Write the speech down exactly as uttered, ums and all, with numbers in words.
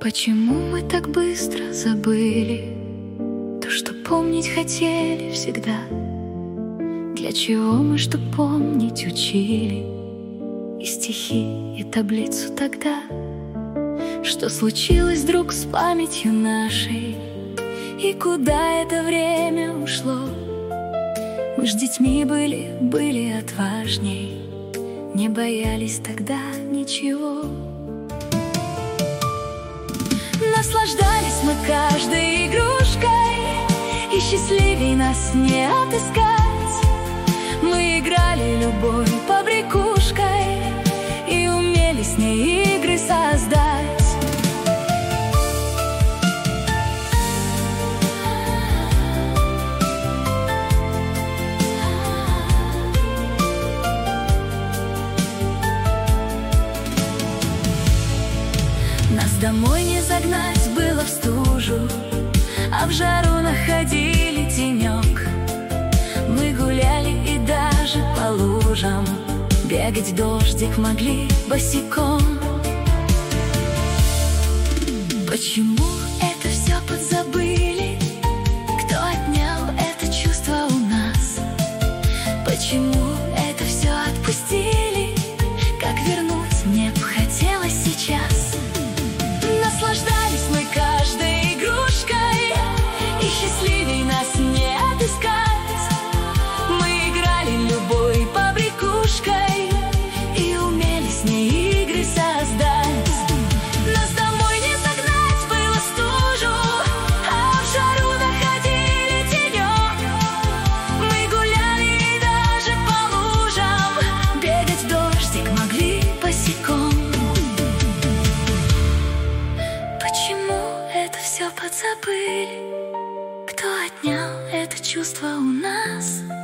Почему мы так быстро забыли то, что помнить хотели всегда? Для чего мы, что помнить, учили и стихи, и таблицу тогда? Что случилось вдруг с памятью нашей, и куда это время ушло? Мы ж детьми были, были отважней, не боялись тогда ничего. Наслаждались мы каждой игрушкой, и счастливей нас не отыскать. Мы играли любой побрякушкой и умели с ней игры создать. Нас домой не загнать было в стужу, а в жару находили тенек. Мы гуляли и даже по лужам бегать в дождик могли босиком. Почему это все подзабыли? Кто отнял это чувство у нас? Почему это все отпустили? Как вернуть мне б хотелось сейчас. Наслаждались мы каждой игрушкой, и счастливей нас не отыскать. Мы играли любой побрякушкой и умели с ней игры создать. Нас домой не загнать было в стужу, а в жару находили тенек. Мы гуляли и даже по лужам бегать в дождик могли босиком. Почему это все подзабыли? Кто отнял это чувство у нас?